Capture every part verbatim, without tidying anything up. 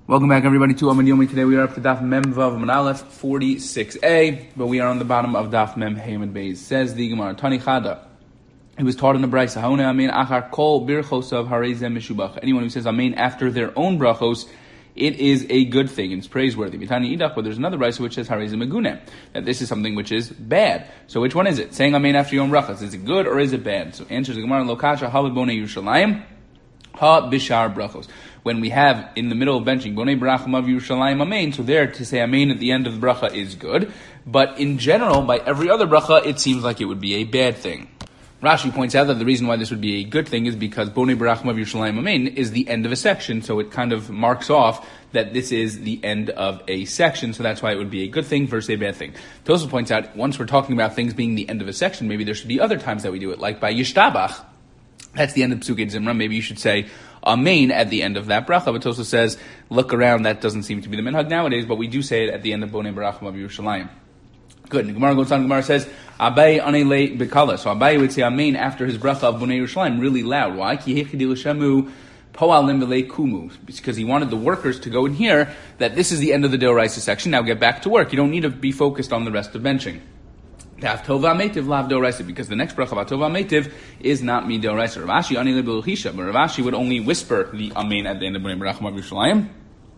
Welcome back, everybody, to Amad Yomi. Today we are up to Daf Mem Vav Amad Aleph forty-six A, but we are on the bottom of Daf Mem Hey Amad Beis. Says the Gemara, Tani Chada. He was taught in the Brisa, Haone Amen Achar Kol Birchosav Harezem Meshubach. Anyone who says Amen after their own brachos, it is a good thing and it's praiseworthy. Vitani Idach, but there's another Brisa which says Harezem Megune, that this is something which is bad. So which one is it? Saying Amen after your own brachos, is it good or is it bad? So answers the Gemara, Lokasha Halad Bonei Yerushalayim Ha Bishar Brachos. When we have in the middle of benching Bonei Barachim of Yerushalayim Amen, so there to say Amen at the end of the bracha is good, but in general, by every other bracha, it seems like it would be a bad thing. Rashi points out that the reason why this would be a good thing is because Bonei Barachim of Yerushalayim Amen is the end of a section, so it kind of marks off that this is the end of a section, so that's why it would be a good thing versus a bad thing. Tosfos points out, once we're talking about things being the end of a section, maybe there should be other times that we do it, like by Yishtabach. That's the end of Psukei Zimra. Maybe you should say Amen at the end of that bracha. But Tosfos says, look around, that doesn't seem to be the minhag nowadays, but we do say it at the end of Bonei Barachim of Yerushalayim. Good. And the Gemara goes on, the Gemara says, Abai anele bekala. So Abai would say Amen after his bracha of Bonei Yerushalayim really loud. Why? Ki hechidi l'shemu po'alim v'lei kumu. Because he wanted the workers to go and hear that this is the end of the Deoraisa section. Now get back to work. You don't need to be focused on the rest of benching. Because the next bracha of Tova Metiv is not mi Deoraisa. Ravashi ani lebeluchisha, but Ravashi would only whisper the Amen at the end of Bonei Barachim of Yerushalayim.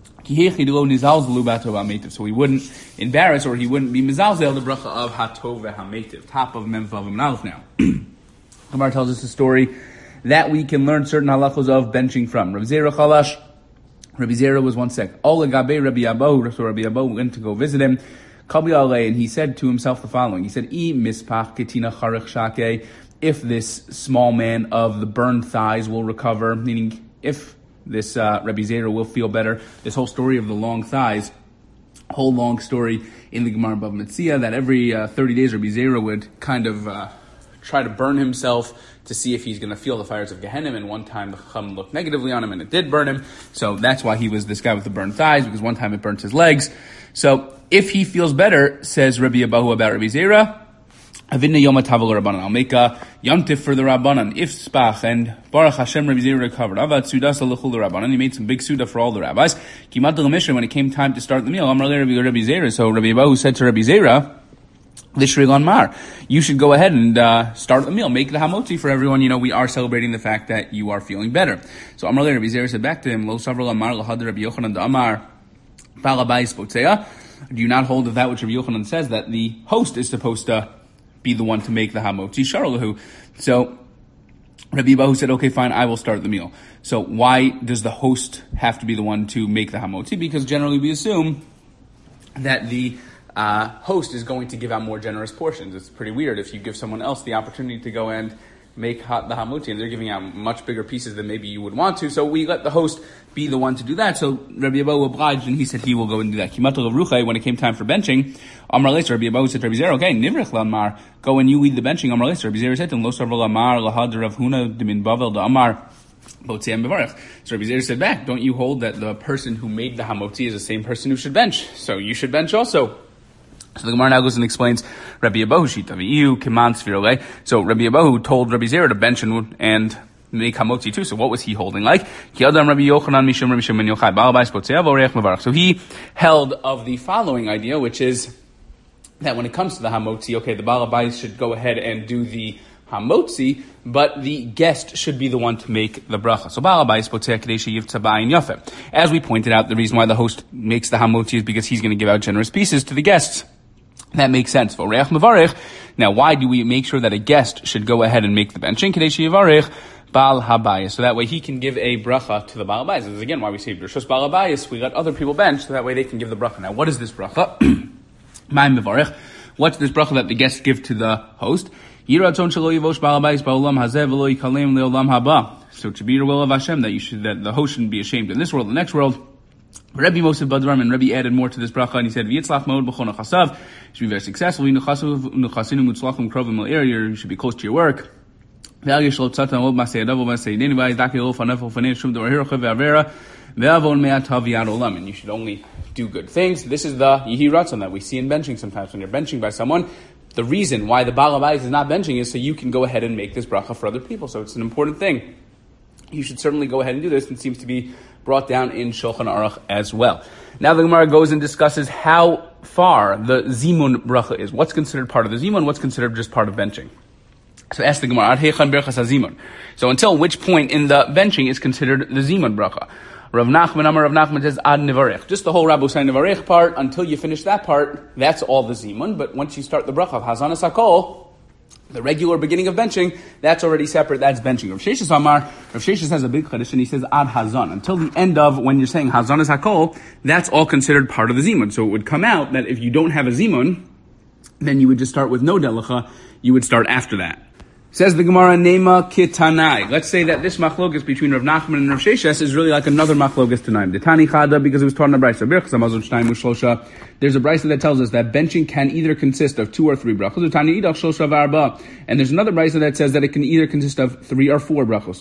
So he wouldn't embarrass or he wouldn't be mizalzel the bracha of Hatov HaMetiv, top of Mem Vav Amad Aleph now. Gemara tells us a story that we can learn certain halachos of benching from. Rabbi Zera Chalash, Rabbi Zera was one sec. Ola Gabe Rabbi Abahu, so Rabbi Abahu went to go visit him. And he said to himself the following. He said, I mispach ketina charich shake, if this small man of the burned thighs will recover, meaning if this uh, Rabbi Zera will feel better. This whole story of the long thighs, whole long story in the Gemara Bava Metzia, that every uh, thirty days Rabbi Zera would kind of uh, try to burn himself to see if he's going to feel the fires of Gehenna, and one time the Chacham looked negatively on him and it did burn him. So that's why he was this guy with the burned thighs, because one time it burnt his legs. So if he feels better, says Rabbi Abahu about Rabbi Zera, Avinna Yom HaTavol Rabbanan, I'll make a yomtiv for the Rabbanan, if Spach, and Baruch Hashem Rabbi Zera recovered. Avad Sudas Alechul Rabbanan, he made some big suda for all the rabbis. Kimat L'Mishra, when it came time to start the meal, Amar Le Rabbi Rabbi Zera, so Rabbi Abahu said to Rabbi Zera, Lishrigon Mar, you should go ahead and uh, start the meal, make the hamotzi for everyone. You know, we are celebrating the fact that you are feeling better. So Amar Le Rabbi Zera said back to him, Lo Savral Amar L'Had Rabbi Yochanan Amar Balabayis Potzea. Do you not hold of that which Rabbi Yochanan says, that the host is supposed to be the one to make the hamotzi sharolahu? So Rabbi Abahu said, okay, fine, I will start the meal. So why does the host have to be the one to make the hamotzi? Because generally we assume that the uh, host is going to give out more generous portions. It's pretty weird if you give someone else the opportunity to go and make ha- the hamotzi, and they're giving out much bigger pieces than maybe you would want to. So we let the host be the one to do that. So Rabbi Abahu obliged, and he said he will go and do that. Kimatul of Ruchai, when it came time for benching, Amar Leis, Rabbi Abahu said to Rabbi Zera, okay, Nivrich Lamar, go and you lead the benching. Amar Leis, Rabbi Zera said to him, Lo Sarva Lamar, Lahad Rav Huna, Dimin Bavel, Da Amar, Botziam Bevarech. So Rabbi Zera said back, don't you hold that the person who made the hamotzi is the same person who should bench? So you should bench also. So the Gemara now goes and explains Rabbi Abahu shita v'iyu keman svirole. So Rabbi Abahu told Rabbi Zera to bench and, and make hamotzi too. So what was he holding like? Ki adam Rabbi Yochanan mishum Rabbi Shimon Yochai ba'al bais potzeah v'oreach mevarach. So he held of the following idea, which is that when it comes to the hamotzi, okay, the ba'al bais should go ahead and do the hamotzi, but the guest should be the one to make the bracha. So ba'al bais potzeah kadei sheyivtza ba'ayin yafeh. As we pointed out, the reason why the host makes the hamotzi is because he's going to give out generous pieces to the guests. That makes sense. Now, why do we make sure that a guest should go ahead and make the benching? Bal habayis. So that way he can give a bracha to the Bal habayis. This is again why we say Bershus Bal habayis. We let other people bench so that way they can give the bracha. Now, what is this bracha? What's this bracha that the guests give to the host? So it should be your will of Hashem that you should, that the host shouldn't be ashamed in this world, the next world. Rabbi Moshe Badram, and Rabbi added more to this bracha, and he said, "V'yitzlach ma'od b'chon chasav." You should be very successful. You should be close to your work. And you should only do good things. This is the Yehi Ratzon that we see in benching sometimes. When you're benching by someone, the reason why the Baal Habayis is not benching is so you can go ahead and make this bracha for other people. So it's an important thing. You should certainly go ahead and do this. It seems to be brought down in Shulchan Aruch as well. Now the Gemara goes and discusses how far the zimun bracha is. What's considered part of the zimun? What's considered just part of benching? So ask the Gemara, Ad heichan birchas hazimun. So until which point in the benching is considered the zimun bracha? Rav Nachman Amar Rav Nachman says ad nevarech. Just the whole Rabosai nevarech part, until you finish that part, that's all the zimun. But once you start the bracha of Hazanas Hakol, the regular beginning of benching, that's already separate, that's benching. Rav Sheshes Amar, Rav Sheshes has a big chiddush and he says ad hazan. Until the end of when you're saying Hazanas Hakol, that's all considered part of the zimun. So it would come out that if you don't have a zimun, then you would just start with no delacha, you would start after that. Says the Gemara, Nema Kitanai. Let's say that this machlokas between Rav Nachman and Rav Sheshes is really like another machlokas tanaim. The Tani Chada, because it was taught in the Brisa. There's a Brisa that tells us that benching can either consist of two or three brachos. Tani Idach Shlosha V'Arba. And there's another Brisa that says that it can either consist of three or four brachos.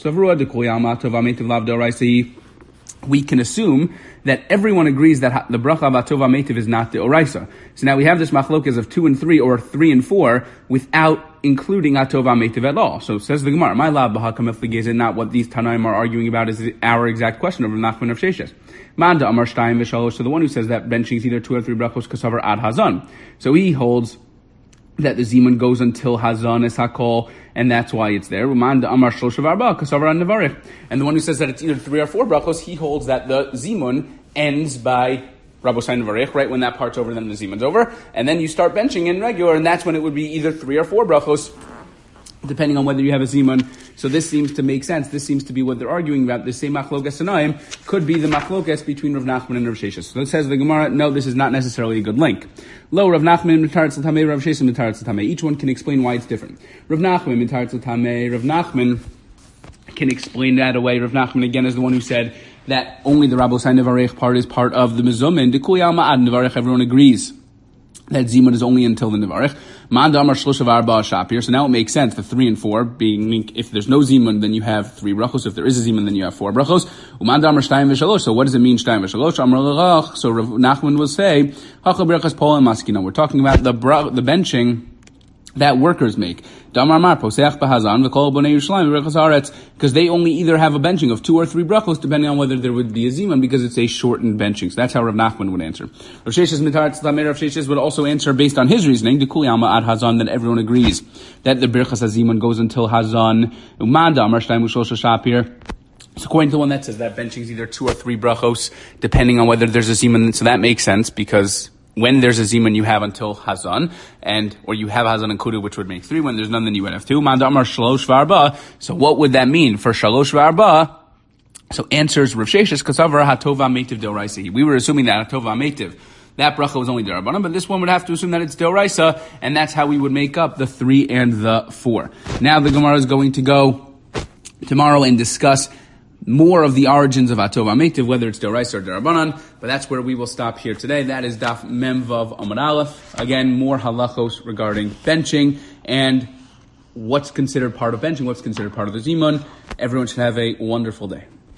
We can assume that everyone agrees that the bracha of Atova Meitiv is not the Oraisa. So now we have this machlokas of two and three, or three and four, without including Atova Meitiv at all. So says the Gemara, my lab b'hakam is not what these Tanaim are arguing about, is our exact question of Nachman of Sheshes. Manda Amar Shtayim V'Shalosh, so the one who says that benching is either two or three brachos kasavar ad hazan. So he holds that the zimun goes until hazan es hakol, and that's why it's there. And the one who says that it's either three or four brachos, he holds that the zimun ends by Rabosai Nevarech, right when that part's over, then the zimun's over, and then you start benching in regular, and that's when it would be either three or four brachos, depending on whether you have a zimun. So this seems to make sense. This seems to be what they're arguing about. The same machlokas tanaim could be the machlokas between Rav Nachman and Rav Sheshes. So it says the Gemara, no, this is not necessarily a good link. Lo, Rav Nachman mitaretz l'tamei, Rav Sheshes mitaretz l'tamei. Each one can explain why it's different. Rav Nachman mitaretz l'tamei. Rav Nachman can explain that away. Rav Nachman again is the one who said that only the Rabosai Nevarech part is part of the Mezumin. Dekuli alma ad Nevarech, everyone agrees that zimun is only until the Nevarech. Manda Amar Shlosha V'Arba Shapir. So now it makes sense, the three and four being, if there's no zimun, then you have three brachos. If there is a zimun, then you have four brachos. Umanda Amar Shtayim V'Shalosh. So what does it mean, Shtayim V'Shalosh? Amar L'Rach. So Rav Nachman will say, Hachal Berachas Pol and Maskina. We're talking about the bra- the benching that workers make. Because they only either have a benching of two or three brachos, depending on whether there would be a zimun, because it's a shortened benching. So that's how Rav Nachman would answer. Rav Sheshes Rav Sheshes would also answer based on his reasoning, the Kuli Alma ad Hazan, that everyone agrees that the birchas hazimun goes until Hazan. Umanda Amar Shtayim U'Shlosha Shapir. So according to the one that says that benching is either two or three brachos, depending on whether there's a zimun, so that makes sense, because when there's a zimun, you have until Hazan, and, or you have Hazan and Kudu, which would make three. When there's none, then you would have two. Mandamar Shalosh V'Arba. So what would that mean for Shalosh V'Arba? So answers Rav Sheshes, Kasavar HaTova Meitiv Deoraisa. We were assuming that HaTova Meitiv, that bracha was only Derabanan, but this one would have to assume that it's Deoraisa, and that's how we would make up the three and the four. Now the Gemara is going to go tomorrow and discuss more of the origins of Atova Meitiv, whether it's Deoraisa or Derabanan, but that's where we will stop here today. That is Daf Mem Vav Amud Aleph. Again, more halachos regarding benching and what's considered part of benching, what's considered part of the zimun. Everyone should have a wonderful day.